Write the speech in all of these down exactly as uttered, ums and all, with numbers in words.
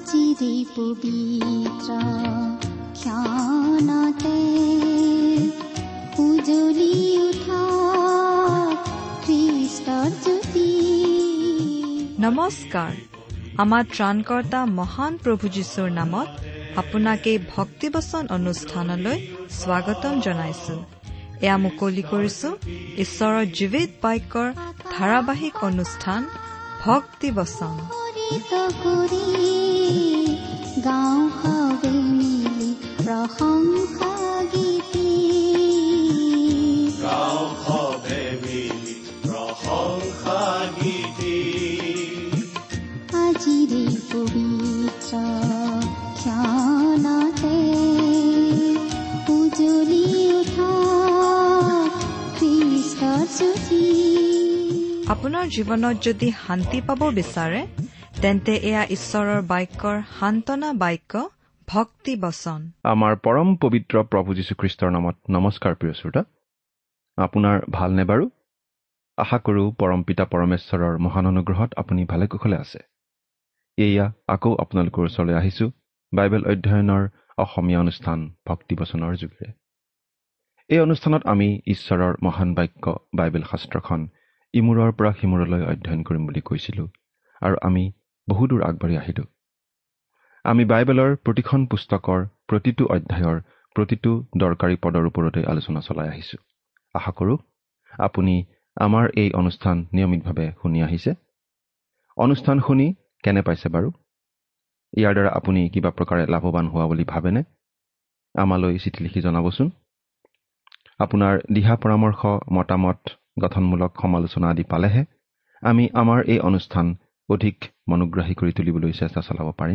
আজিৰে পবিত্ৰ ক্ষণতে উজ্বলি উঠা খ্ৰীষ্টৰ জ্যোতি। নমস্কাৰ। আমাৰ ত্ৰাণকৰ্তা মহান প্ৰভু যীশুৰ নামত আপোনাক এই ভক্তিবচন অনুষ্ঠানলৈ স্বাগতম জনাইছো। এয়া মুকলি কৰিছো ঈশ্বৰৰ জীৱিত বাক্যৰ ধাৰাবাহিক অনুষ্ঠান ভক্তিবচন। গাঁও সবে মিলি প্ৰশংসা গীতি, গাঁও সবে মিলি প্ৰশংসা গীতি। আজিৰে পবিত্ৰ ক্ষণতে উজ্বলি উঠা খ্ৰীষ্টৰ জ্যোতি। আপোনাৰ জীৱনত যদি শান্তি পাব বিচাৰে তেন্তে এয়া ঈশ্বৰৰ বাক্যৰ সান্তনা বাক্য ভক্তি বচন। আমাৰ পৰম পবিত্ৰ প্ৰভু যীশুখ্ৰীষ্টৰ নামত নমস্কাৰ। প্ৰিয় শ্ৰোতা, আপোনাৰ ভালনে বাৰু? আশা কৰোঁ পৰম পিতা পৰমেশ্বৰৰ মহান অনুগ্ৰহত আপুনি ভালে কুশলে আছে। এয়া আকৌ আপোনালোকৰ ওচৰলৈ আহিছো বাইবেল অধ্যয়নৰ অসমীয়া অনুষ্ঠান ভক্তিবচনৰ যোগেৰে। এই অনুষ্ঠানত আমি ঈশ্বৰৰ মহান বাক্য বাইবেল শাস্ত্ৰখন ইমূৰৰ পৰা সিমূৰলৈ অধ্যয়ন কৰিম বুলি কৈছিলো, আৰু আমি বহুদূৰ আগবাঢ়ি আহিলো। আমি বাইবেলৰ প্ৰতিখন পুস্তকৰ প্ৰতিটো অধ্যায়ৰ প্ৰতিটো দৰকাৰী পদৰ ওপৰতে আলোচনা চলাই আহিছো। আশা কৰোঁ আপুনি আমাৰ এই অনুষ্ঠান নিয়মিতভাৱে শুনি আহিছে। অনুষ্ঠান শুনি কেনে পাইছে বাৰু? ইয়াৰ দ্বাৰা আপুনি কিবা প্ৰকাৰে লাভৱান হোৱা বুলি ভাবেনে? আমালৈ চিঠি লিখি জনাবচোন। আপোনাৰ দিহা পৰামৰ্শ, মতামত, গঠনমূলক সমালোচনা আদি পালেহে আমি আমাৰ এই অনুষ্ঠান অধিক মনোগ্ৰাহী কৰি তুলিবলৈ চেষ্টা চলাব পাৰিম।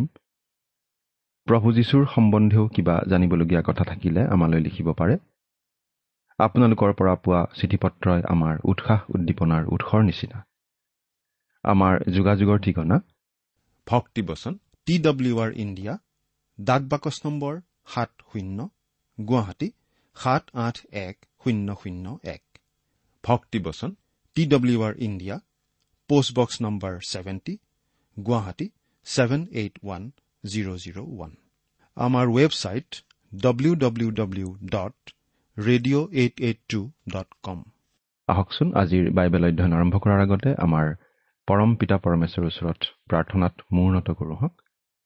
প্ৰভু যীশুৰ সম্বন্ধেও কিবা জানিবলগীয়া কথা থাকিলে আমালৈ লিখিব পাৰে। আপোনালোকৰ পৰা পোৱা চিঠি পত্ৰই আমাৰ উৎসাহ উদ্দীপনাৰ উৎসৰ নিচিনা। আমাৰ যোগাযোগৰ ঠিকনা ভক্তিবচন, টি ডব্লিউ আৰ ইণ্ডিয়া, ডাক বাকচ নম্বৰ সাত শূন্য, গুৱাহাটী সাত আঠ এক শূন্য শূন্য এক। Bhaktibachan, T W R India, postbox number seventy, Guwahati seven eight one zero' zero' one. আমাৰ website W W W dot radio' eight eight two dot com. আহকচোন আজিৰ বাইবেল অধ্যয়ন আৰম্ভ কৰাৰ আগতে আমাৰ পৰম পিতা পৰমেশ্বৰৰ ওচৰত প্ৰাৰ্থনাত মূৰ্ণত কৰোঁ হওক।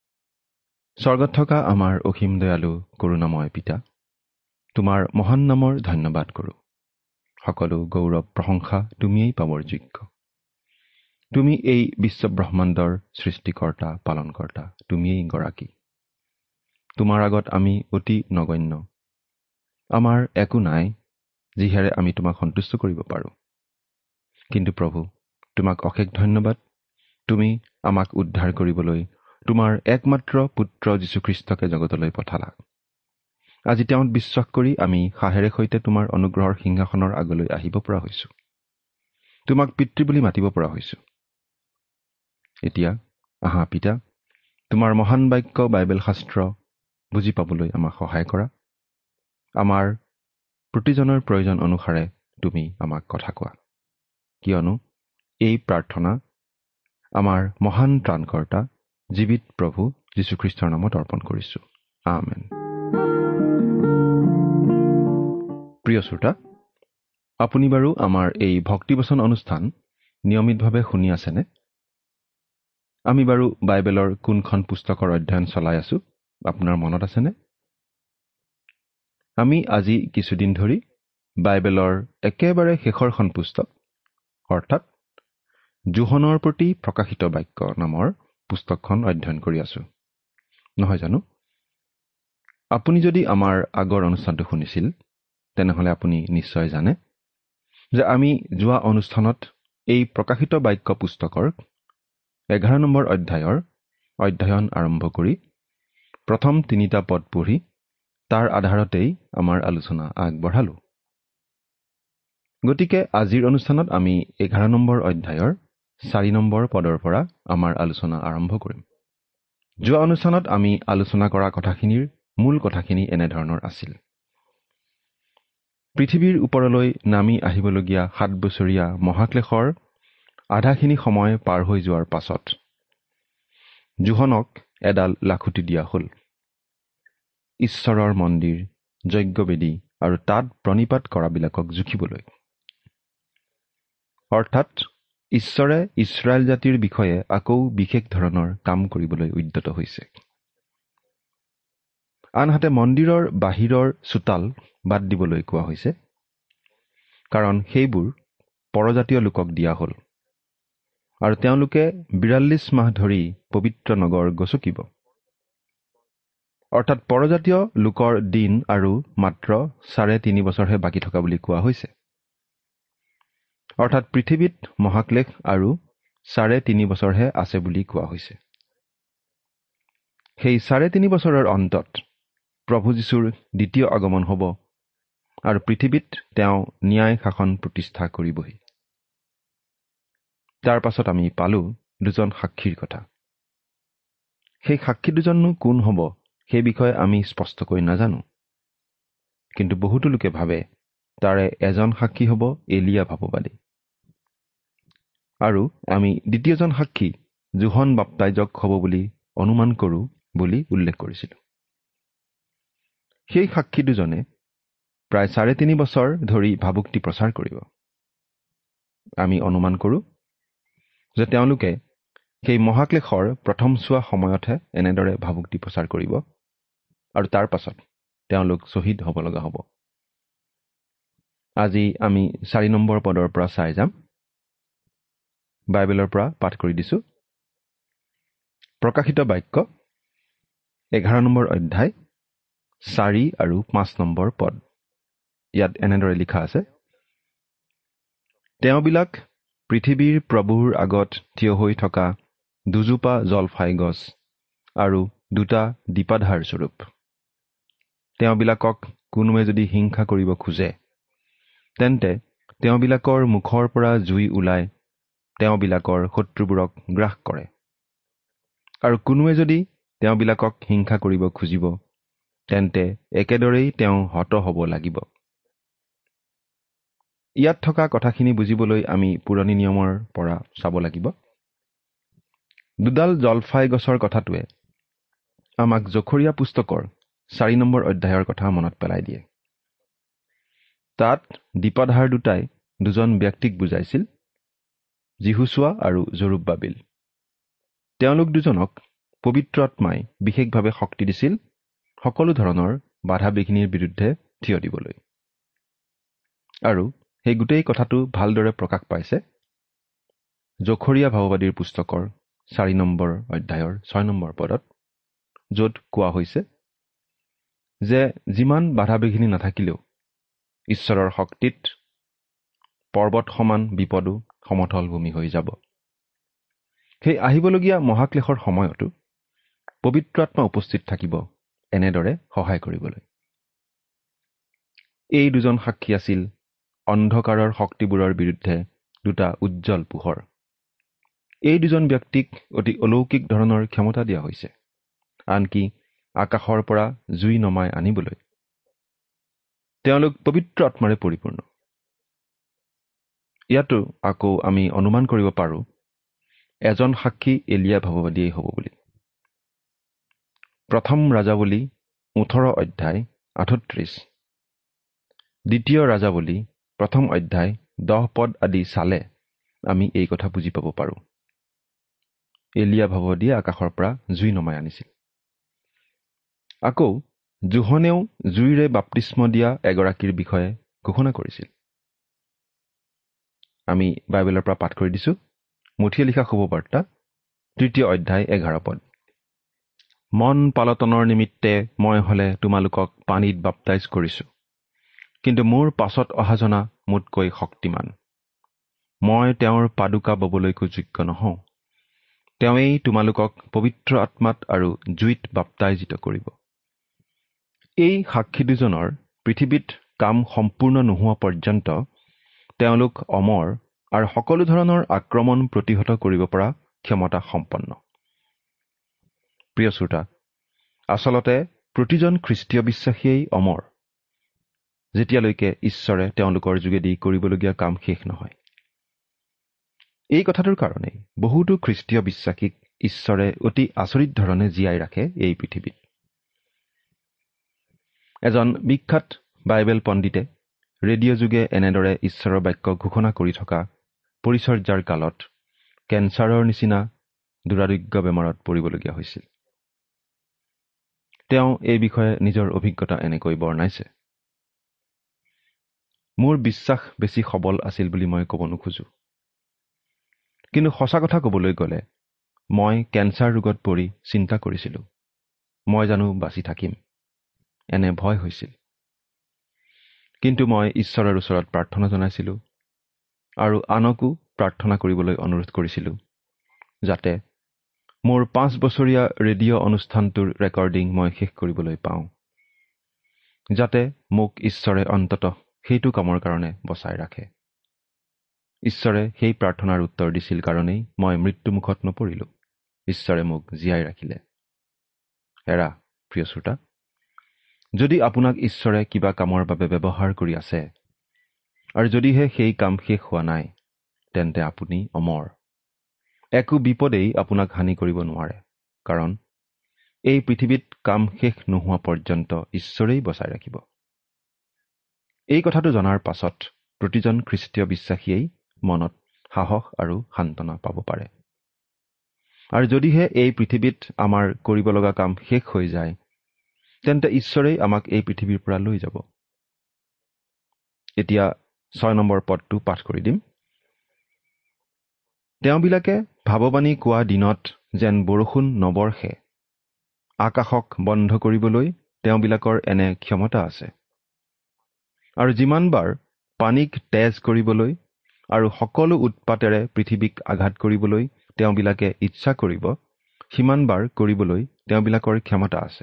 স্বৰ্গত থকা আমাৰ অসীম দয়ালু কৰুণাময় পিতা, তোমাৰ মহান নামৰ ধন্যবাদ কৰোঁ। সকলো গৌৰৱ প্ৰশংসা তুমিয়েই পাবৰ যোগ্য। তুমি এই বিশ্বব্ৰহ্মাণ্ডৰ সৃষ্টিকৰ্তা, পালনকৰ্তা, তুমিয়েই গৰাকী। তোমাৰ আগত আমি অতি নগণ্য। আমাৰ একো নাই যিহেৰে আমি তোমাক সন্তুষ্ট কৰিব পাৰোঁ। কিন্তু প্ৰভু, তোমাক অশেষ ধন্যবাদ। তুমি আমাক উদ্ধাৰ কৰিবলৈ তোমাৰ একমাত্ৰ পুত্ৰ যীশুখ্ৰীষ্টকে জগতলৈ পঠালা। আজি তেওঁত বিশ্বাস কৰি আমি সাহেৰে সৈতে তোমাৰ অনুগ্ৰহৰ সিংহাসনৰ আগলৈ আহিব পৰা হৈছো। তোমাক পিতৃ বুলি মাতিব পৰা হৈছো। এতিয়া আহা পিতা, তোমাৰ মহান বাক্য বাইবেল শাস্ত্ৰ বুজি পাবলৈ আমাক সহায় কৰা। আমাৰ প্ৰতিজনৰ প্ৰয়োজন অনুসাৰে তুমি আমাক কথা কোৱা, কিয়নো এই প্ৰাৰ্থনা আমাৰ মহান ত্ৰাণকৰ্তা জীৱিত প্ৰভু যীশুখ্ৰীষ্টৰ নামত অৰ্পণ কৰিছো। আমেন। প্ৰিয় শ্ৰোতা, আপুনি বাৰু আমাৰ এই ভক্তিবচন অনুষ্ঠান নিয়মিতভাৱে শুনি আছেনে? আমি বাৰু বাইবেলৰ কোনখন পুস্তকৰ অধ্যয়ন চলাই আছো আপোনাৰ মনত আছেনে? আমি আজি কিছুদিন ধৰি বাইবেলৰ একেবাৰে শেষৰখন পুস্তক অৰ্থাৎ যোহনৰ প্ৰতি প্ৰকাশিত বাক্য নামৰ পুস্তকখন অধ্যয়ন কৰি আছো, নহয় জানো? আপুনি যদি আমাৰ আগৰ অনুষ্ঠানটো শুনিছিল তেনেহলে আপুনি নিশ্চয় জানে যে আমি যোৱা অনুষ্ঠানত এই প্ৰকাশিত বাক্য পুস্তকৰ এঘাৰ নম্বৰ অধ্যায়ৰ অধ্যয়ন আৰম্ভ কৰি প্ৰথম তিনিটা পদ পঢ়ি তাৰ আধাৰতেই আমাৰ আলোচনা আগবঢ়ালো। গতিকে আজিৰ অনুষ্ঠানত আমি এঘাৰ নম্বৰ অধ্যায়ৰ চাৰি নম্বৰ পদৰ পৰা আমাৰ আলোচনা আৰম্ভ কৰিম। যোৱা অনুষ্ঠানত আমি আলোচনা কৰা কথাখিনিৰ মূল কথাখিনি এনেধৰণৰ আছিল। পৃথিৱীৰ ওপৰলৈ নামি আহিবলগীয়া সাত বছৰীয়া মহাক্লেশৰ আধাখিনি সময় পাৰ হৈ যোৱাৰ পাছত যোহনক এডাল লাখুটি দিয়া হ'ল। ঈশ্বৰৰ মন্দিৰ, যজ্ঞবেদী আৰু তাত প্ৰণিপাত কৰাবিলাকক জুখিবলৈ। অৰ্থাৎ ঈশ্বৰে ইছৰাইল জাতিৰ বিষয়ে আকৌ বিশেষ ধৰণৰ কাম কৰিবলৈ উদ্যত হৈছে। আনহাতে মন্দিৰৰ বাহিৰৰ চোতাল বাদ দিবলৈ কোৱা হৈছে, কাৰণ সেইবোৰ পৰজাতীয় লোকক দিয়া হ'ল আৰু তেওঁলোকে বিৰাল্লিছ মাহ ধৰি পবিত্ৰ নগৰ গচকিব। অৰ্থাৎ পৰজাতীয় লোকৰ দিন আৰু মাত্ৰ চাৰে তিনি বছৰহে বাকী থকা বুলি কোৱা হৈছে। অৰ্থাৎ পৃথিৱীত মহাক্লেশ আৰু চাৰে তিনি বছৰহে আছে বুলি কোৱা হৈছে। সেই চাৰে তিনি বছৰৰ অন্তত প্ৰভু যীশুৰ দ্বিতীয় আগমন হ'ব আৰু পৃথিৱীত তেওঁ ন্যায় শাসন প্ৰতিষ্ঠা কৰিবহি। তাৰ পাছত আমি পালো দুজন সাক্ষীৰ কথা। সেই সাক্ষী দুজননো কোন হ'ব সেই বিষয়ে আমি স্পষ্টকৈ নাজানো, কিন্তু বহুতো লোকে ভাবে তাৰে এজন সাক্ষী হ'ব এলিয়া ভাৱবাদী, আৰু আমি দ্বিতীয়জন সাক্ষী যোহন বাপ্তাইজক হ'ব বুলি অনুমান কৰোঁ বুলি উল্লেখ কৰিছিলোঁ। সেই সাক্ষী দুজনে প্ৰায় চাৰে তিনি বছৰ ধৰি ভাবুক্তি প্ৰচাৰ কৰিব। আমি অনুমান কৰোঁ যে তেওঁলোকে সেই মহাক্লেশৰ প্ৰথম চোৱা সময়তহে এনেদৰে ভাবুক্তি প্ৰচাৰ কৰিব আৰু তাৰ পাছত তেওঁলোক শ্বহীদ হ'ব লগা হ'ব। আজি আমি চাৰি নম্বৰ পদৰ পৰা চাই যাম। বাইবেলৰ পৰা পাঠ কৰি দিছো। প্ৰকাশিত বাক্য এঘাৰ নম্বৰ অধ্যায় চাৰি আৰু পাঁচ নম্বৰ পদ। ইয়াত এনেদৰে লিখা আছে, তেওঁবিলাক পৃথিৱীৰ প্ৰভুৰ আগত থিয় হৈ থকা দুজোপা জলফাই গছ আৰু দুটা দীপাধাৰ স্বৰূপ। তেওঁবিলাকক কোনোৱে যদি হিংসা কৰিব খোজে, তেন্তে তেওঁবিলাকৰ মুখৰ পৰা জুই ওলাই তেওঁবিলাকৰ শত্ৰুবোৰক গ্ৰাস কৰে, আৰু কোনোৱে যদি তেওঁবিলাকক হিংসা কৰিব খুজিব, তেন্তে একেদৰেই তেওঁ হত হ'ব লাগিব। ইয়াত থকা কথাখিনি বুজিবলৈ আমি পুৰণি নিয়মৰ পৰা চাব লাগিব। দুডাল জলফাই গছৰ কথাটোৱে আমাক জখৰীয়া পুস্তকৰ চাৰি নম্বৰ অধ্যায়ৰ কথা মনত পেলাই দিয়ে। তাত দীপাধাৰ দুটাই দুজন ব্যক্তিক বুজাইছিল, যিহুচোৱা আৰু জৰুব্বাবিল। তেওঁলোক দুজনক পবিত্ৰ আত্মাই বিশেষভাৱে শক্তি দিছিল সকলো ধৰণৰ বাধা বিঘিনিৰ বিৰুদ্ধে থিয় দিবলৈ। আৰু সেই গোটেই কথাটো ভালদৰে প্ৰকাশ পাইছে জখৰীয়া ভাৱবাদীৰ পুস্তকৰ চাৰি নম্বৰ অধ্যায়ৰ ছয় নম্বৰ পদত, য'ত কোৱা হৈছে যে যিমান বাধা বিঘিনি নাথাকিলেও ঈশ্বৰৰ শক্তিত পৰ্বত সমান বিপদো সমতল ভূমি হৈ যাব। সেই আহিবলগীয়া মহাক্লেশৰ সময়তো পবিত্ৰ আত্মা উপস্থিত থাকিব এনেদৰে সহায় কৰিবলৈ। এই দুজন সাক্ষী আছিল অন্ধকাৰৰ শক্তিবোৰৰ বিৰুদ্ধে দুটা উজ্জ্বল পোহৰ। এই দুজন ব্যক্তিক অতি অলৌকিক ধৰণৰ ক্ষমতা দিয়া হৈছে, আনকি আকাশৰ পৰা জুই নমাই আনিবলৈ। তেওঁলোক পবিত্ৰ আত্মাৰে পৰিপূৰ্ণ। ইয়াতো আকৌ আমি অনুমান কৰিব পাৰোঁ এজন সাক্ষী এলিয়া ভাৱবাদীয়ে হ'ব বুলি। প্ৰথম ৰাজাৱলী ওঠৰ অধ্যায় আঠত্ৰিশ, দ্বিতীয় ৰাজাৱলী প্ৰথম অধ্যায় দহ পদ আদি চালে আমি এই কথা বুজি পাব পাৰোঁ। এলিয়া ভাৱবাদীয়ে আকাশৰ পৰা জুই নমাই আনিছিল। আকৌ জোহনেও জুইৰে বাপ্তিস্ম দিয়া এগৰাকীৰ বিষয়ে ঘোষণা কৰিছিল। আমি বাইবেলৰ পৰা পাঠ কৰি দিছো। মুঠিয়ে লিখা শুভবাৰ্তা তৃতীয় অধ্যায় এঘাৰ পদ। মন পালটনৰ নিমিত্তে মই হলে তোমালোকক পানীত বাপ্তাইজ কৰিছো, কিন্তু মোৰ পাছত অহা জনা মোতকৈ শক্তিমান। মই তেওঁৰ পাদুকা ববলৈকো যোগ্য নহওঁ। তেওঁৱেই তোমালোকক পবিত্ৰ আত্মাত আৰু জুইত বাপ্তাইজিত কৰিব। এই সাক্ষী দুজনৰ পৃথিৱীত কাম সম্পূৰ্ণ নোহোৱা পৰ্যন্ত তেওঁলোক অমৰ আৰু সকলো ধৰণৰ আক্ৰমণ প্ৰতিহত কৰিব পৰা ক্ষমতা সম্পন্ন। প্ৰিয় শ্ৰোতা, আচলতে প্ৰতিজন খ্ৰীষ্টীয় বিশ্বাসীয়েই অমৰ, যেতিয়ালৈকে ঈশ্বৰে তেওঁলোকৰ যোগেদি কৰিবলগীয়া কাম শেষ নহয়। এই কথাটোৰ কাৰণেই বহুতো খ্ৰীষ্টীয় বিশ্বাসীক ঈশ্বৰে অতি আচৰিত ধৰণে জীয়াই ৰাখে এই পৃথিৱীত। এজন বিখ্যাত বাইবেল পণ্ডিতে ৰেডিঅ' যোগে এনেদৰে ঈশ্বৰৰ বাক্য ঘোষণা কৰি থকা পৰিচৰ্যাৰ কালত কেঞ্চাৰৰ নিচিনা দুৰাৰোগ্য বেমাৰত পৰিবলগীয়া হৈছিল। তেওঁ এই বিষয়ে নিজৰ অভিজ্ঞতা এনেকৈ বৰ্ণাইছে। মোৰ বিশ্বাস বেছি সবল আছিল বুলি মই ক'ব নোখোজো, কিন্তু সঁচা কথা ক'বলৈ গ'লে মই কেঞ্চাৰ ৰোগত পৰি চিন্তা কৰিছিলোঁ, মই জানো বাচি থাকিম, এনে ভয় হৈছিল। কিন্তু মই ঈশ্বৰৰ ওচৰত প্ৰাৰ্থনা জনাইছিলোঁ আৰু আনকো প্ৰাৰ্থনা কৰিবলৈ অনুৰোধ কৰিছিলোঁ, যাতে মোৰ পাঁচ বছৰীয়া ৰেডিঅ' অনুষ্ঠানটোৰ ৰেকৰ্ডিং মই শেষ কৰিবলৈ পাওঁ, যাতে মোক ঈশ্বৰে অন্ততঃ সেইটো কামৰ কাৰণে বচাই ৰাখে। ঈশ্বৰে সেই প্ৰাৰ্থনাৰ উত্তৰ দিছিল কাৰণেই মই মৃত্যুমুখত নপৰিলোঁ। ঈশ্বৰে মোক জীয়াই ৰাখিলে। এৰা প্ৰিয় শ্ৰোতা, যদি আপোনাক ঈশ্বৰে কিবা কামৰ বাবে ব্যৱহাৰ কৰি আছে আৰু যদিহে সেই কাম শেষ হোৱা নাই, তেন্তে আপুনি অমৰ। একো বিপদেই আপোনাক হানি কৰিব নোৱাৰে, কাৰণ এই পৃথিৱীত কাম শেষ নোহোৱা পৰ্যন্ত ঈশ্বৰেই বচাই ৰাখিব। এই কথাটো জনাৰ পাছত প্ৰতিজন খ্ৰীষ্টীয় বিশ্বাসীয়েই মনত সাহস আৰু সান্তনা পাব পাৰে। আৰু যদিহে এই পৃথিৱীত আমাৰ কৰিব লগা কাম শেষ হৈ যায়, তেন্তে ঈশ্বৰেই আমাক এই পৃথিৱীৰ পৰা লৈ যাব। এতিয়া ছয় নম্বৰ পদটো পাঠ কৰি দিম। তেওঁবিলাকে ভাৱবাণী কোৱা দিনত যেন বৰষুণ নবৰ্ষে, আকাশক বন্ধ কৰিবলৈ তেওঁবিলাকৰ এনে ক্ষমতা আছে। আৰু যিমানবাৰ পানীক তেজ কৰিবলৈ আৰু সকলো উৎপাতেৰে পৃথিৱীক আঘাত কৰিবলৈ তেওঁবিলাকে ইচ্ছা কৰিব, সিমানবাৰ কৰিবলৈ তেওঁবিলাকৰ ক্ষমতা আছে।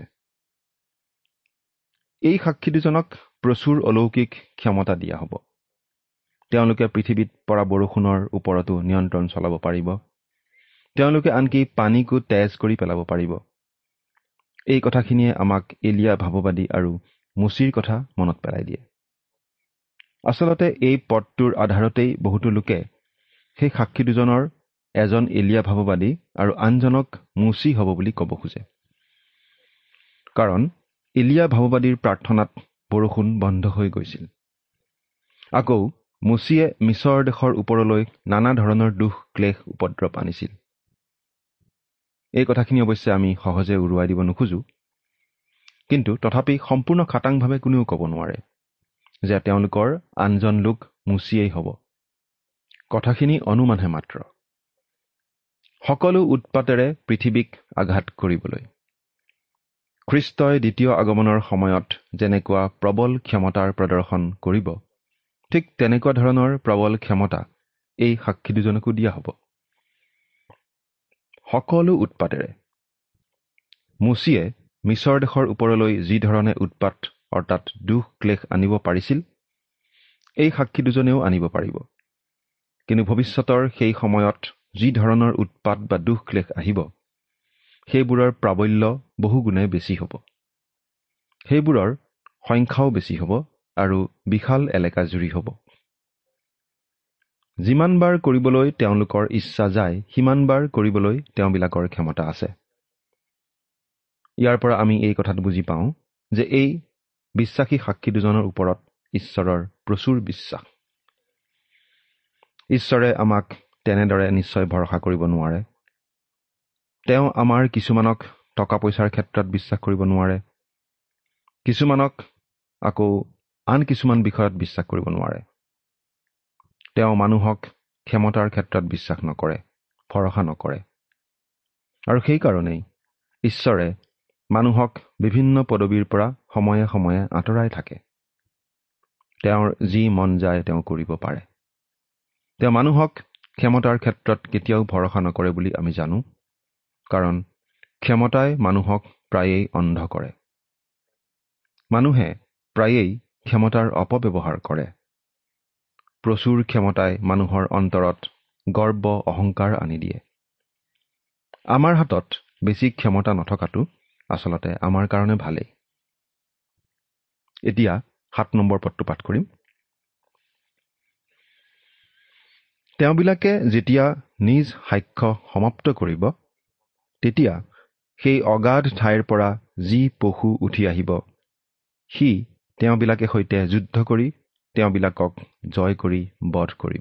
এই সাক্ষী দুজনক প্ৰচুৰ অলৌকিক ক্ষমতা দিয়া হ'ব। তেওঁলোকে পৃথিৱীত পৰা বৰষুণৰ ওপৰতো নিয়ন্ত্ৰণ চলাব পাৰিব। তেওঁলোকে আনকি পানীকো তেজ কৰি পেলাব পাৰিব। এই কথাখিনিয়ে আমাক এলিয়া ভাৱবাদী আৰু মুচিৰ কথা মনত পেলাই দিয়ে। আচলতে এই পদটোৰ আধাৰতেই বহুতো লোকে সেই সাক্ষী দুজনৰ এজন এলিয়া ভাৱবাদী আৰু আনজনক মুচি হ'ব বুলি ক'ব খোজে। কাৰণ এলিয়া ভাৱবাদীৰ প্ৰাৰ্থনাত বৰষুণ বন্ধ হৈ গৈছিল। আকৌ মুচিয়ে মিছৰ দেশৰ ওপৰলৈ নানা ধৰণৰ দুখ ক্লেশ উপদ্ৰৱ আনিছিল। এই কথাখিনি অৱশ্যে আমি সহজে উৰুৱাই দিব নোখোজো, কিন্তু তথাপি সম্পূৰ্ণ খাটাংভাৱে কোনেও ক'ব নোৱাৰে যে তেওঁলোকৰ আনজন লোক মুচিয়েই হ'ব। কথাখিনি অনুমানহে মাত্ৰ। সকলো উৎপাতেৰে পৃথিৱীক আঘাত কৰিবলৈ খ্ৰীষ্টই দ্বিতীয় আগমনৰ সময়ত যেনেকুৱা প্ৰবল ক্ষমতাৰ প্ৰদৰ্শন কৰিব, ঠিক তেনেকুৱা ধৰণৰ প্ৰবল ক্ষমতা এই সাক্ষী দুজনকো দিয়া হ'ব। সকলো উৎপাতেৰে মুচিয়ে মিছৰ দেশৰ ওপৰলৈ যি ধৰণে উৎপাত অৰ্থাৎ দুখ ক্লেশ আনিব পাৰিছিল, এই সাক্ষী দুজনেও আনিব পাৰিব। কিন্তু ভৱিষ্যতৰ সেই সময়ত যি ধৰণৰ উৎপাত বা দুখ ক্লেশ আহিব, সেইবোৰৰ প্ৰাবল্য বহুগুণে বেছি হ'ব। সেইবোৰৰ সংখ্যাও বেছি হ'ব আৰু বিশাল এলেকা জুৰি হ'ব। যিমানবাৰ কৰিবলৈ তেওঁলোকৰ ইচ্ছা যায়, সিমানবাৰ কৰিবলৈ তেওঁবিলাকৰ ক্ষমতা আছে। ইয়াৰ পৰা আমি এই কথাটো বুজি পাওঁ যে এই বিশ্বাসী সাক্ষী দুজনৰ ওপৰত ঈশ্বৰৰ প্ৰচুৰ বিশ্বাস। ঈশ্বৰে আমাক তেনেদৰে নিশ্চয় ভৰসা কৰিব নোৱাৰে। তেওঁ আমাৰ কিছুমানক টকা পইচাৰ ক্ষেত্ৰত বিশ্বাস কৰিব নোৱাৰে, কিছুমানক আকৌ আন কিছুমান বিষয়ত বিশ্বাস কৰিব নোৱাৰে। তেওঁ মানুহক ক্ষমতাৰ ক্ষেত্ৰত বিশ্বাস নকৰে, ভৰসা নকৰে। আৰু সেইকাৰণেই ঈশ্বৰে মানুহক বিভিন্ন পদবীৰ পৰা সময়ে সময়ে আঁতৰাই থাকে। তেওঁৰ যি মন যায় তেওঁ কৰিব পাৰে। তেওঁ মানুহক ক্ষমতাৰ ক্ষেত্ৰত কেতিয়াও ভৰসা নকৰে বুলি আমি জানো, কাৰণ ক্ষমতাই মানুহক প্ৰায়েই অন্ধ কৰে। মানুহে প্ৰায়েই ক্ষমতাৰ অপব্যৱহাৰ কৰে। প্ৰচুৰ ক্ষমতাই মানুহৰ অন্তৰত গৰ্ব অহংকাৰ আনি দিয়ে। আমাৰ হাতত বেছি ক্ষমতা নথকাটো আচলতে আমাৰ কাৰণে ভালেই। এতিয়া সাত নম্বৰ পদটো পাঠ কৰিম। তেওঁবিলাকে যেতিয়া নিজ সাক্ষ্য সমাপ্ত কৰিব, তেতিয়া সেই অগাধ ঠাইৰ পৰা যি পশু উঠি আহিব, সি তেওঁবিলাকে সৈতে যুদ্ধ কৰি তেওঁবিলাকক জয় কৰি বধ কৰিব।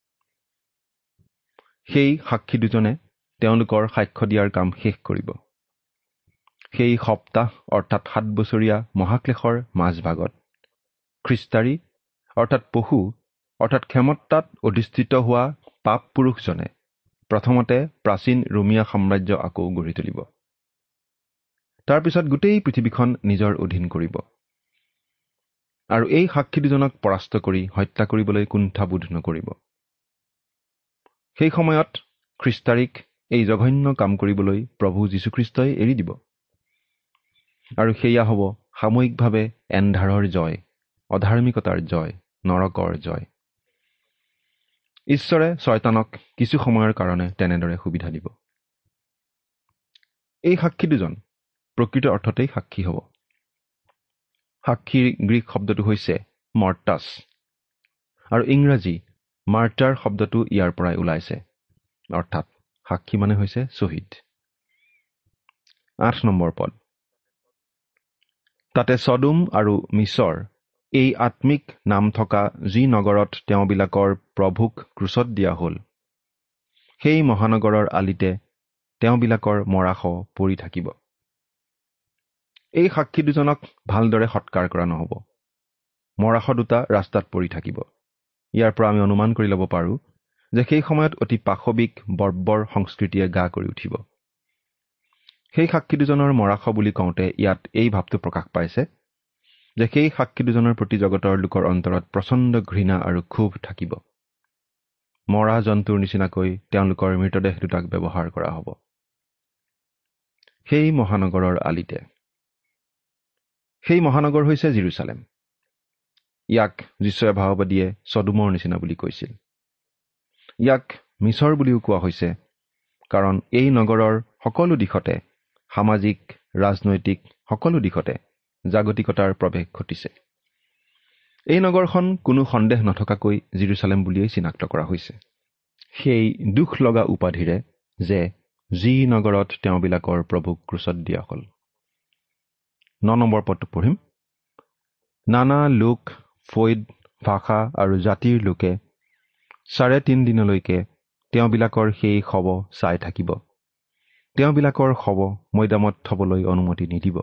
সেই সাক্ষী দুজনে তেওঁলোকৰ সাক্ষ্য দিয়াৰ কাম শেষ কৰিব। সেই সপ্তাহ অৰ্থাৎ সাত বছৰীয়া মহাক্লেশৰ মাজভাগত খ্ৰীষ্টাৰী অৰ্থাৎ পশু অৰ্থাৎ ক্ষমতাত অধিষ্ঠিত হোৱা পাপ পুৰুষজনে প্ৰথমতে প্ৰাচীন ৰোমিয়া সাম্ৰাজ্য আকৌ গঢ়ি তুলিব। তাৰ পিছত গোটেই পৃথিৱীখন নিজৰ অধীন কৰিব আৰু এই সাক্ষী দুজনক পৰাস্ত কৰি হত্যা কৰিবলৈ কুণ্ঠাবোধ নকৰিব। সেই সময়ত খ্ৰীষ্টাৰীক এই জঘন্য কাম কৰিবলৈ প্ৰভু যীশুখ্ৰীষ্টই এৰি দিব আৰু সেয়া হ'ব সাময়িকভাৱে এন্ধাৰৰ জয়, অধাৰ্মিকতাৰ জয়, নৰকৰ জয়। ঈশ্বৰে শয়তানক কিছু সময়ৰ কাৰণে তেনেদৰে সুবিধা দিব। এই সাক্ষী দুজন প্ৰকৃত অৰ্থতেই সাক্ষী হ'ব। সাক্ষীৰ গ্ৰীক শব্দটো হৈছে মৰ্টাছ আৰু ইংৰাজী মাৰ্টাৰ শব্দটো ইয়াৰ পৰাই ওলাইছে, অৰ্থাৎ সাক্ষী মানে হৈছে শ্বহীদ। আঠ নম্বৰ পদ। তাতে ছডোম আৰু মিছৰ এই আত্মিক নাম থকা যি নগৰত তেওঁবিলাকৰ প্ৰভুক ক্ৰুচত দিয়া হ'ল, সেই মহানগৰৰ আলিতে তেওঁবিলাকৰ মৰাশ পৰি থাকিব। এই সাক্ষী দুজনক ভালদৰে সৎকাৰ কৰা নহ'ব। মৰাশ দুটা ৰাস্তাত পৰি থাকিব। ইয়াৰ পৰা আমি অনুমান কৰি ল'ব পাৰোঁ যে সেই সময়ত অতি পাশবিক বৰ্বৰ সংস্কৃতিয়ে গা কৰি উঠিব। সেই সাক্ষী দুজনৰ মৰাশ বুলি কওঁতে ইয়াত এই ভাৱটো প্ৰকাশ পাইছে যে সেই সাক্ষী দুজনৰ প্ৰতি জগতৰ লোকৰ অন্তৰত প্ৰচণ্ড ঘৃণা আৰু ক্ষোভ থাকিব। মৰা জন্তুৰ নিচিনাকৈ তেওঁলোকৰ মৃতদেহ দুটাক ব্যৱহাৰ কৰা হ'ব। সেই মহানগৰৰ আলিতে। সেই মহানগৰ হৈছে জেৰুচালেম। ইয়াক যীশুৱে ভাৱবাদীয়ে ছডোমৰ নিচিনা বুলি কৈছিল। ইয়াক মিছৰ বুলিও কোৱা হৈছে, কাৰণ এই নগৰৰ সকলো দিশতে সামাজিক, ৰাজনৈতিক সকলো দিশতে জাগতিকতাৰ প্ৰৱেশ ঘটিছে। এই নগৰখন কোনো সন্দেহ নথকাকৈ জেৰুচালেম বুলিয়েই চিনাক্ত কৰা হৈছে, সেই দুখ লগা উপাধিৰে যে যি নগৰত তেওঁবিলাকৰ প্ৰভুক ক্ৰুচত দিয়া হ'ল। ন নম্বৰ পদটো পঢ়িম। নানা লোক, ফৈদ, ভাষা আৰু জাতিৰ লোকে চাৰে তিনিদিনলৈকে তেওঁবিলাকৰ সেই শৱ চাই থাকিব। তেওঁবিলাকৰ শৱ মৈদামত থবলৈ অনুমতি নিদিব।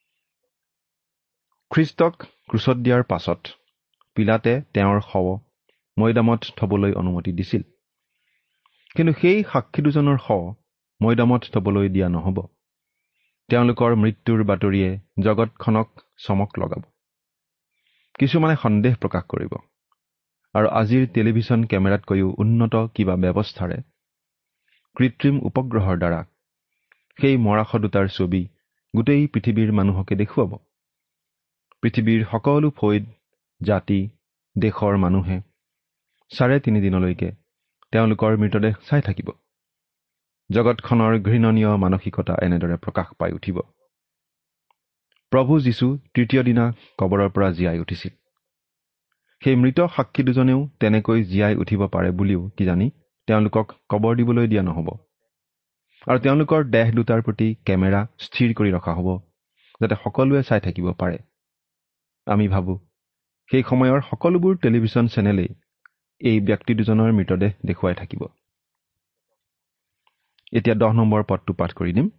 খ্ৰীষ্টক ক্ৰুচত দিয়াৰ পাছত পিলাতে তেওঁৰ শৱ মৈদামত থবলৈ অনুমতি দিছিল। কিন্তু সেই সাক্ষী দুজনৰ শৱ মৈদামত থবলৈ দিয়া নহ'ব। তেওঁলোকৰ মৃত্যুৰ বাতৰিয়ে জগতখনক চমক লগাব। কিছুমানে সন্দেহ প্ৰকাশ কৰিব আৰু আজিৰ টেলিভিছন কেমেৰাতকৈও উন্নত কিবা ব্যৱস্থাৰে কৃত্ৰিম উপগ্ৰহৰ দ্বাৰা সেই মৰাশ দুটাৰ ছবি গোটেই পৃথিৱীৰ মানুহকে দেখুৱাব। পৃথিৱীৰ সকলো ফৈদ, জাতি, দেশৰ মানুহে চাৰে তিনিদিনলৈকে তেওঁলোকৰ মৃতদেহ চাই থাকিব। জগতখনৰ ঘৃণনীয় মানসিকতা এনেদৰে প্ৰকাশ পাই উঠিব। প্ৰভু যীশু তৃতীয় দিনা কবৰৰ পৰা জীয়াই উঠিছিল। সেই মৃত সাক্ষী দুজনেও তেনেকৈ জীয়াই উঠিব পাৰে বুলিও কিজানি তেওঁলোকক কবৰ দিবলৈ দিয়া নহ'ব আৰু তেওঁলোকৰ দেহ দুটাৰ প্ৰতি কেমেৰা স্থিৰ কৰি ৰখা হ'ব, যাতে সকলোৱে চাই থাকিব পাৰে। আমি ভাবোঁ সেই সময়ৰ সকলোবোৰ টেলিভিছন চেনেলেই এই ব্যক্তি দুজনৰ মৃতদেহ দেখুৱাই থাকিব। এতিয়া দহ নম্বৰ পদটো পাঠ কৰি দিম।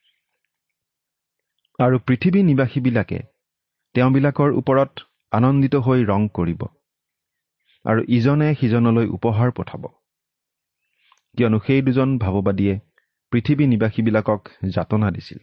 আৰু পৃথিৱী নিবাসীবিলাকে তেওঁবিলাকৰ ওপৰত আনন্দিত হৈ ৰং কৰিব আৰু ইজনে সিজনলৈ উপহাৰ পঠাব, কিয়নো সেই দুজন ভাৱবাদীয়ে পৃথিৱী নিবাসীবিলাকক যাতনা দিছিল।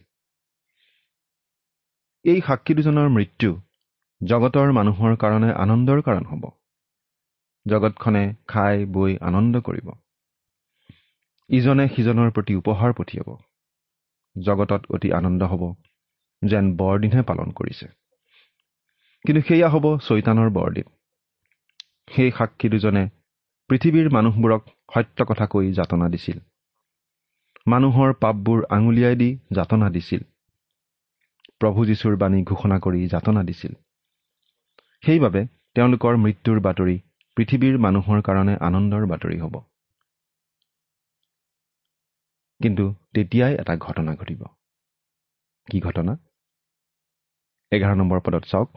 এই সাক্ষী দুজনৰ মৃত্যু জগতৰ মানুহৰ কাৰণে আনন্দৰ কাৰণ হ'ব। জগতখনে খাই বৈ আনন্দ কৰিব। ইজনে সিজনৰ প্ৰতি উপহাৰ পঠিয়াব। জগতত অতি আনন্দ হ'ব, যেন বৰদিনহে পালন কৰিছে। কিন্তু সেয়া হ'ব চৈতানৰ বৰদিন। সেই সাক্ষী দুজনে পৃথিৱীৰ মানুহবোৰক সত্য কথা কৈ যাতনা দিছিল। মানুহৰ পাপবোৰ আঙুলিয়াই দি যাতনা দিছিল। প্ৰভু যীশুৰ বাণী ঘোষণা কৰি যাতনা দিছিল। সেইবাবে তেওঁলোকৰ মৃত্যুৰ বাতৰি পৃথিৱীৰ মানুহৰ কাৰণে আনন্দৰ বাতৰি হ'ব। কিন্তু তেতিয়াই এটা ঘটনা ঘটিব। কি ঘটনা? এঘাৰ নম্বৰ পদত চাওক।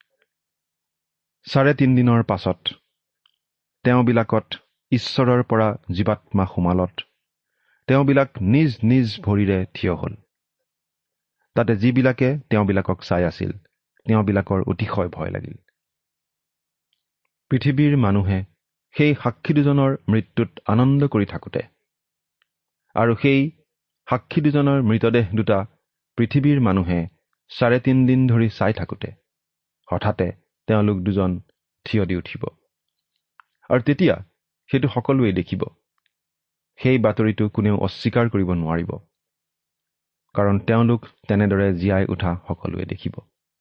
চাৰে তিনিদিনৰ পাছত তেওঁবিলাকত ঈশ্বৰৰ পৰা জীৱাত্মা সোমালত তেওঁবিলাক নিজ নিজ ভৰিৰে থিয় হ'ল। তাতে যিবিলাকে তেওঁবিলাকক চাই আছিল তেওঁবিলাকৰ অতিশয় ভয় লাগিল। পৃথিৱীৰ মানুহে সেই সাক্ষী দুজনৰ মৃত্যুত আনন্দ কৰি থাকোঁতে আৰু সেই সাক্ষী দুজনৰ মৃতদেহ দুটা পৃথিৱীৰ মানুহে চাৰে তিনিদিন ধৰি চাই থাকোঁতে হঠাতে তেওঁলোক দুজন থিয় দি উঠিব। আৰু তেতিয়া সেইটো সকলোৱে দেখিব। সেই বাতৰিটো কোনেও অস্বীকাৰ কৰিব নোৱাৰিব, কাৰণ তেওঁলোক তেনেদৰে জীয়াই উঠা সকলোৱে দেখিব।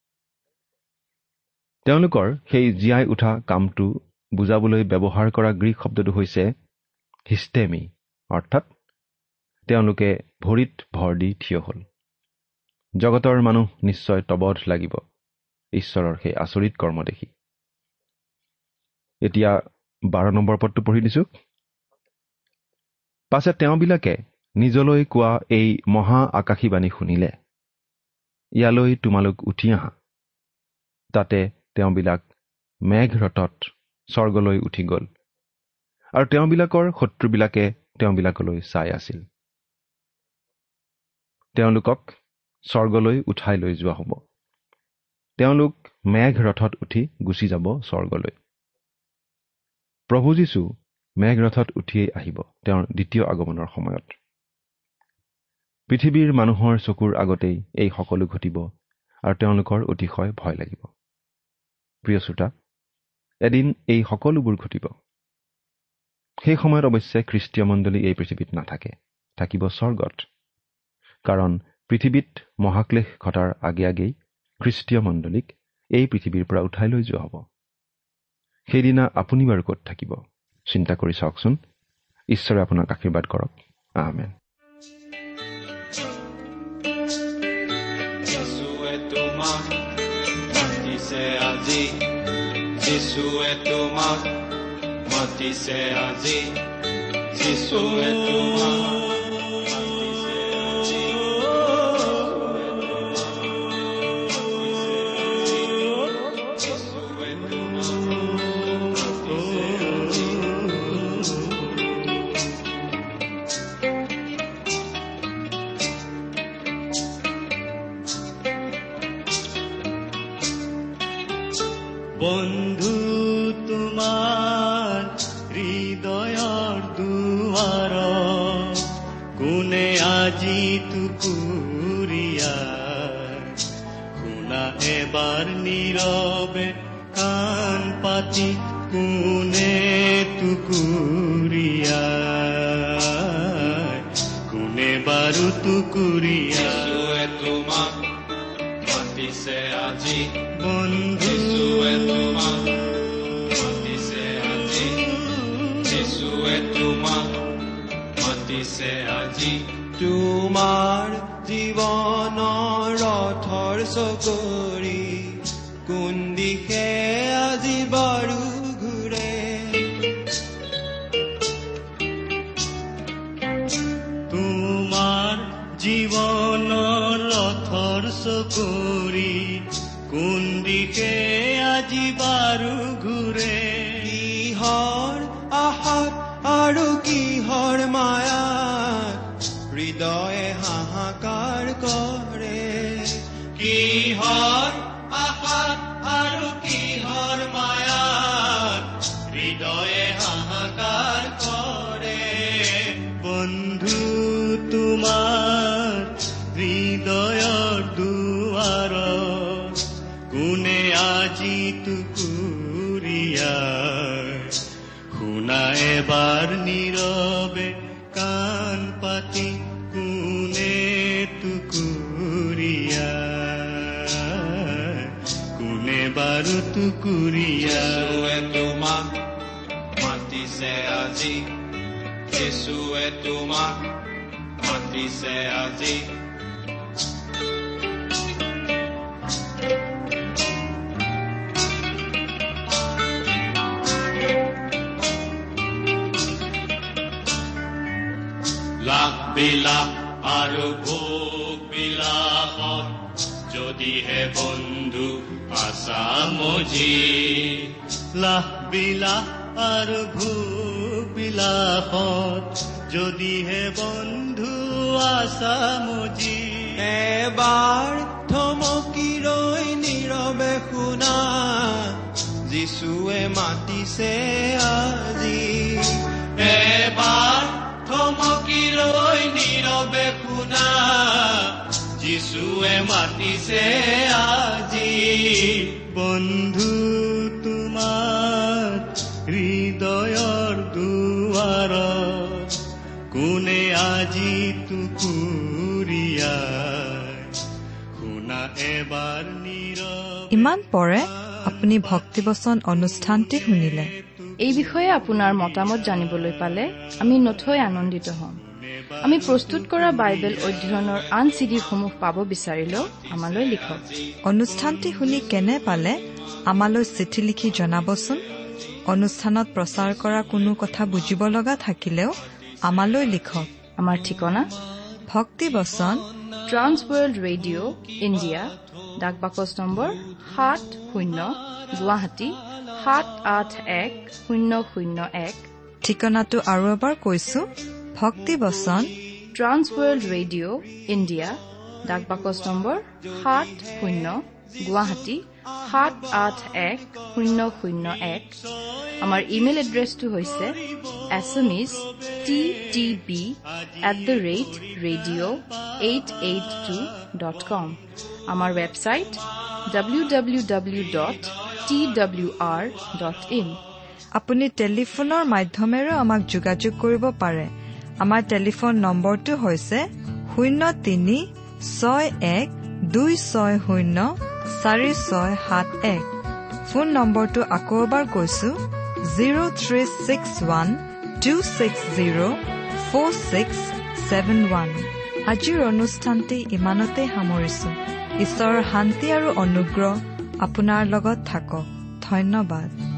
তেওঁলোকৰ সেই জীয়াই উঠা কামটো বুজাবলৈ ব্যৱহাৰ কৰা গ্ৰীক শব্দটো হৈছে হিষ্টেমি, অৰ্থাৎ তেওঁলোকে ভৰিত ভৰ দি থিয় হ'ল। জগতৰ মানুহ নিশ্চয় তবধ লাগিব ঈশ্বৰৰ সেই আচৰিত কৰ্ম দেখি। এতিয়া বাৰ নম্বৰ পদটো পঢ়ি দিছোঁ। পাছে তেওঁবিলাকে নিজলৈ কোৱা এই মহা আকাশীবাণী শুনিলে, ইয়ালৈ তোমালোক উঠি আহা। তাতে তেওঁবিলাক মেঘৰথত স্বৰ্গলৈ উঠি গ'ল, আৰু তেওঁবিলাকৰ শত্ৰুবিলাকে তেওঁবিলাকলৈ চাই আছিল। তেওঁলোকক স্বৰ্গলৈ উঠাই লৈ যোৱা হ'ব। তেওঁলোক মেঘৰথত উঠি গুচি যাব স্বৰ্গলৈ। প্ৰভু যীশু মেঘৰথত উঠিয়েই আহিব তেওঁৰ দ্বিতীয় আগমনৰ সময়ত। পৃথিৱীৰ মানুহৰ চকুৰ আগতেই এই সকলো ঘটিব আৰু তেওঁলোকৰ অতিশয় ভয় লাগিব। প্ৰিয় শ্ৰোতা, এদিন এই সকলোবোৰ ঘটিব। সেই সময়ত অৱশ্যে খ্ৰীষ্টীয় মণ্ডলী এই পৃথিৱীত নাথাকে, থাকিব স্বৰ্গত। কাৰণ পৃথিৱীত মহাক্লেশ ঘটাৰ আগে আগেই খ্ৰীষ্টীয় মণ্ডলীক এই পৃথিৱীৰ পৰা উঠাই লৈ যোৱা হ'ব। সেইদিনা আপুনি বাৰু ক'ত থাকিব চিন্তা কৰি চাওকচোন। ঈশ্বৰে আপোনাক আশীৰ্বাদ কৰক। আমেন। যিশুৱে তোমাক মাতিছে আজি, যিশুৱে তোমাক মাতিছে আজি, যিশুৱে তোমাক বন্ধু তোমাৰ হৃদয়ৰ দুৱাৰ কোনে আজি টুকুৰিয়াৰ, শুনা এবাৰ নীৰৱে কাণ পাতি কোনে টুকুৰিয়াৰ, কোনে বাৰু টুকুৰিয়াৰ। তোমাক মাতিছে আজি বন্ধু তোমাক মাতিছে আজি, যিশুৱে তোমাক মাতিছে আজি। তোমাৰ জীৱনৰ ৰথৰ চকৰি কোন দিশে আজি বাৰু ঘূৰে, তোমাৰ জীৱনৰ ৰথৰ চকৰি কোন দিশে আজি বাৰু ঘূৰে, কিহৰ আশাত আৰু কিহৰ মায়াত হৃদয়ে হাহাকাৰ কৰে, কিহৰ আশাত আৰু কিহৰ মায়াত হৃদয়ে হাহাকাৰ কৰে। বন্ধু তোমাৰ হৃদয়ৰ দুৱাৰ কোনে আজি টুকুৰিয়াৰ, শুনা এবাৰ নীৰৱে কাণ পাতি কোনে টুকুৰিয়াৰ, কোনে বাৰু টুকুৰিয়াৰ। তোমাক মাতিছে আজি, যিশুৱে তোমাক মাতিছে আজি। লাখ বিলাস আৰু ভোগ বিলাসত যদিহে বন্ধু আছা মজি। লাহ বিলাস আৰু ভোগ বিলাসত যদিহে বন্ধু আছা মজি। এবাৰ থমকি ৰৈ নীৰৱে শুনা, যীশুৱে মাতিছে আজি। এবাৰ থমকি ৰৈ নীৰৱে শুনা, যীশুৱে মাতিছে আজি। বন্ধু তোমাৰ হৃদয়ৰ দুৱাৰত কোনে আজি টুকুৰিয়াই শুনা এবাৰ নীৰৱ। ইমান পৰে আপুনি ভক্তিবচন অনুষ্ঠানটি শুনিলে। এই বিষয়ে আপোনাৰ মতামত জানিবলৈ পালে আমি নথৈ আনন্দিত হ'ম। আমি প্ৰস্তুত কৰা বাইবেল অধ্যয়নৰ আন চিডিসমূহ পাব বিচাৰিলেও আমালৈ লিখক। অনুষ্ঠানটি শুনি কেনে পালে আমালৈ চিঠি লিখি জনাবচোন। অনুষ্ঠানত প্ৰচাৰ কৰা কোনো কথা বুজিব লগা থাকিলেও আমালৈ লিখক। আমাৰ ঠিকনা ভক্তিবচন, ট্ৰান্স ৱৰ্ল্ড ৰেডিঅ' ইণ্ডিয়া, ডাক বাকচ নম্বৰ সাত শূন্য গুৱাহাটী সাত আঠ এক শূন্য শূন্য এক। ঠিকনাটো আৰু এবাৰ কৈছো, ভক্তিবচন, ট্ৰান্স ৱৰ্ল্ড ৰেডিঅ' ইণ্ডিয়া, ডাক বাকচ নম্বৰ সাত শূন্য গুৱাহাটী সাত আঠ এক শূন্য শূন্য এক। আমাৰ ইমেইল এড্ৰেছটো হৈছে SMS T T B at the rate radio' eight eight two dot com. আমাৰ website W W W dot T W R dot in. আপুনি টেলিফোনৰ মাধ্যমেৰেও আমাক যোগাযোগ কৰিব পাৰে। আমাৰ টেলিফোন নম্বৰটো হৈছে শূন্য তিনি ছয় এক দুই ছয় শূন্য চাৰি ছয় সাত এক। ফোন নম্বৰটো আকৌ এবাৰ কৈছো, zero' three six one two six zero' four six seven one. আজিৰ অনুষ্ঠানটি ইমানতে সামৰিছো। ঈশ্বৰৰ শান্তি আৰু অনুগ্ৰহ আপোনাৰ লগত থাকক। ধন্যবাদ।